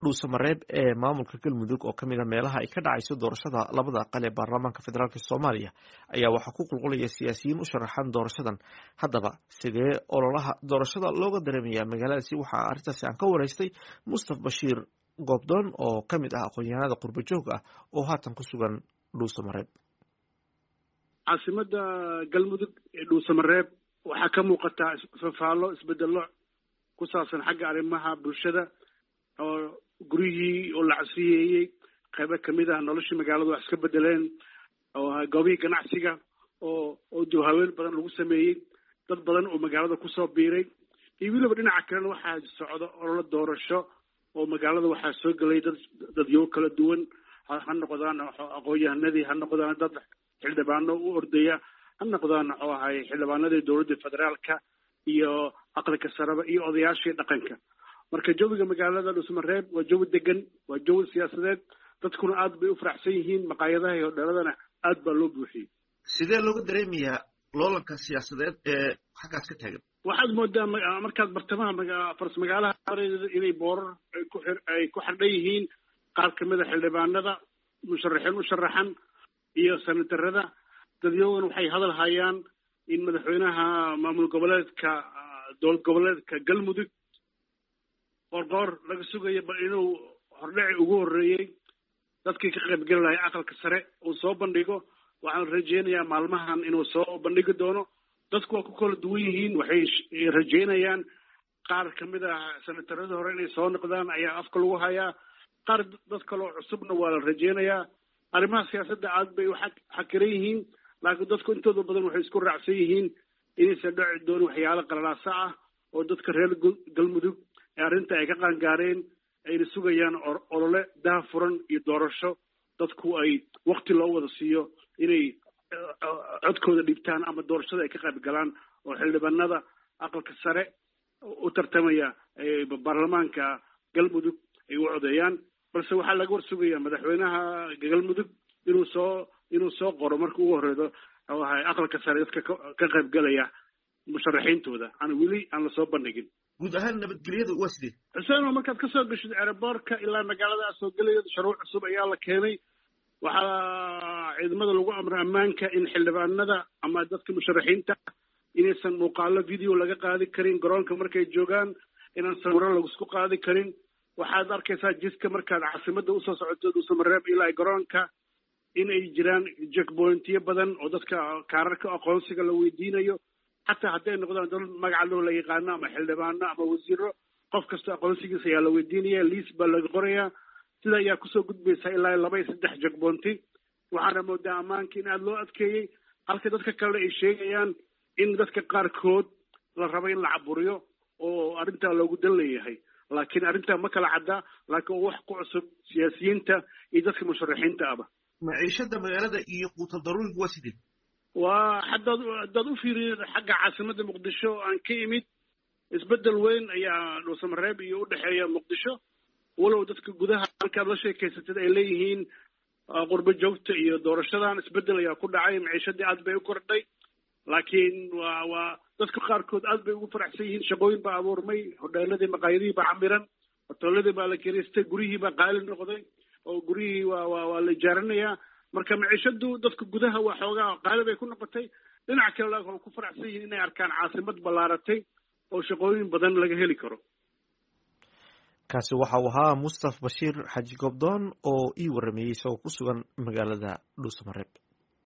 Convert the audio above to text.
dhuusamareeb ee maamulka galmudug oo kamid a meelaha ay ka dhacayso doorashada labada aqal ee baarlamaanka federaalk soomaaliya ayaa waxaa ku qulqulaya siyaasiyiin u sharaxan doorashadan. haddaba sidee ololaha doorashada looga dareemaya magaaladaasi? waxaa arrintaasi aan ka wareystay mustaf bashiir goobdoon oo kamid ah aqoon-yahanada qurba joog ah oo haatan ku sugan dhuusamareeb. caasimada galmudug ee dhuusamareeb waxaa ka muuqataa fafaallo isbedelo ku saabsan xagga arrimaha bulshada oo guryihii oo la casriyeeyey qaybo kamid ah noloshii magaalada wax iska bedeleen oo goobihii ganacsiga oo haween badan lagu sameeyey dad badan oo magaalada kusoo biiray iyo weliba dhinaca kalena waxaa socda ololo doorasho oo magaalada waxaa soo gelay dadyo kala duwan ha noqdaan aqoon-yahanadii ha noqdaan dad xildhibaano u ordaya ha noqdaan muxuu ahay xildhibaanadii dowladda federaalka iyo aqalka sareba iyo odayaashii dhaqanka. marka jawiga magaalada dhuusamareeb waa jawi degan, waa jawi siyaasadeed, dadkuna aad bay u faraxsan yihiin, maqaayadaha iyo hodheeladana aad baa loo buuxiyey. sidee looga dareemayaa loolanka siyaasadeed ee xaggaas ka taagan? waxaad moodaa markaad bartamaha faras magaalaha inay boorar ay ku xardhan yihiin qaar kamid a xildhibaanada musharaxiin u sharaxan iyo senatarada. dadyogan waxay hadal hayaan in madaxweynaha maamul goboleedka dowlad goboleedka galmudug qoorqoor laga sugayo bal inuu hordhaci ugu horreeyey dadkii ka qaybgeli lahay aqalka sare uu soo bandhigo. waxaan rajeynayaa maalmahan inuu soo bandhigi doono. dadku waa ku kala duwan yihiin, waxay rajeynayaan qaar kamid ah senataradii hore inay soo noqdaan ayaa afka lagu hayaa, qaar dad kaloo cusubna waa la rajeynayaa. arrimaha siyaasadda aad bay u xakiran yihiin, laakiin dadku intooda badan waxay isku raacsan yihiin inaysan dhaci doonin waxyaalo qalalaasa ah oo dadka reer galmudug ee arrinta ay ka qaangaareen ayna sugayaan olole daha furan iyo doorasho dadku ay wakti loo wada siiyo inay codkooda dhibtaan ama doorashada ay ka qayb galaan oo xildhibaanada aqalka sare u tartamaya baarlamaanka galmudug ay u codeeyaan. balse waxaa laga war sugayaa madaxweynaha galmudug inuu soo qoro marka ugu horeydo aqalka sare dadka ka qayb galaya musharaxiintooda weli aan lasoo bandhigin. guud ahaan nabadgelyada waa sidee xuseen? oo markaad kasoo geshid aeroboortka ilaa magaalada soo gelaya shuruuc cusub ayaa la keenay. waxaa ciidamada lagu amray ammaanka in xildhibaanada ama dadka musharaxiinta inaysan muuqaalo video laga qaadi karin garoonka markay joogaan, inaan sawiro laisku qaadi karin. waxaad arkaysaa jidka markaad caasimada usoo socoto dhuusamareeb ilaa garoonka in ay jiraan checkpointyo badan oo dadka kaararka aqoonsiga la weydiinayo. xataa hadday noqdaan dad magaca loo la yaqaano ama xildhibaano ama wasiiro, qof kasta aqoonsigiisa ayaa la weydiinaya, liis baa laga qorayaa. sida ayaa kusoo gudbaysaa ilaa 2 iyo 3 checkpointi. waxaana moodaa ammaanka in aada loo adkeeyey, halka dadka kalena ay sheegayaan in dadka qaarkood la rabo in la caburiyo oo arrintaa loogu dan leeyahay. laakiin arrintaa ma kala cadda, laakiin wax ku cusub siyaasiyiinta iyo dadka musharaxiinta aba. maciishada magaalada iyo quutal daruuriga waa sidee? waa haddaad u fiiriyo xagga caasimada muqdisho aan ka imid, isbedel weyn ayaa dhuusamareeb iyo udhexeeya muqdisho. walow dadka gudaha markaad la sheekaysatid ay leeyihiin qurbo joogta iyo doorashadan isbedel ayaa ku dhacay, maciishadii aad bay u kordhay. laakiin waa dadka qaarkood aad bay ugu faraxsan yihiin. shaqooyin baa abuurmay, hodheeladii maqaayadihii baa camiran, hoteeladii baa la kiraystay, gurihii baa qaali noqday oo guryihii waa la ijaaranayaa. marka maciishadu dadka gudaha waa xoogaa qaali bay ku noqotay. dhinaca kale waxay ku faraxsan yihiin inay arkaan caasimad ballaaratay oo shaqooyin badan laga heli karo. kaasi waxa uu ahaa mustaf bashiir xaaji goobdoon oo ii warameeyey isagoo ku sugan magaalada dhuusamareeb.